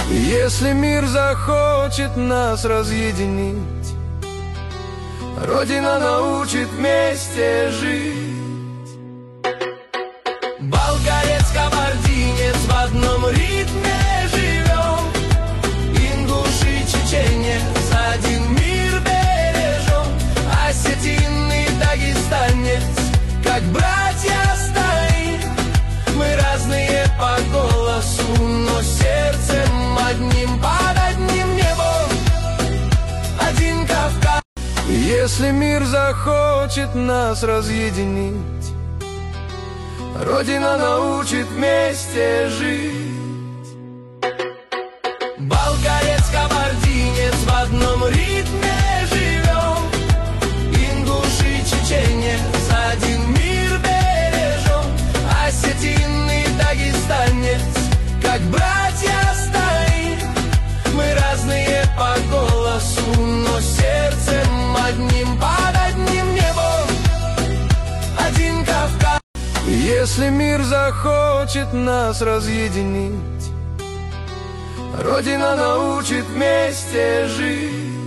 Если мир захочет нас разъединить, Родина научит вместе жить. Балкарец, кабардинец, в одном ритме живем. Ингуш и чеченец, один мир бережем. Осетин и дагестанец, как братья стоим. Мы разные по голосу, но сердцем одним, под одним небом, один Кавказ. Если мир захочет нас разъединить, Родина научит вместе жить. Балкарец, кабардинец, в одном ритме живем. Ингуш и чеченец, один мир бережем. Осетин и дагестанец, как братья стоим. Мы разные по голосу, но сердцем одним, под одним небом, один Кавказ. Если мир захочет нас разъединить, Родина научит вместе жить.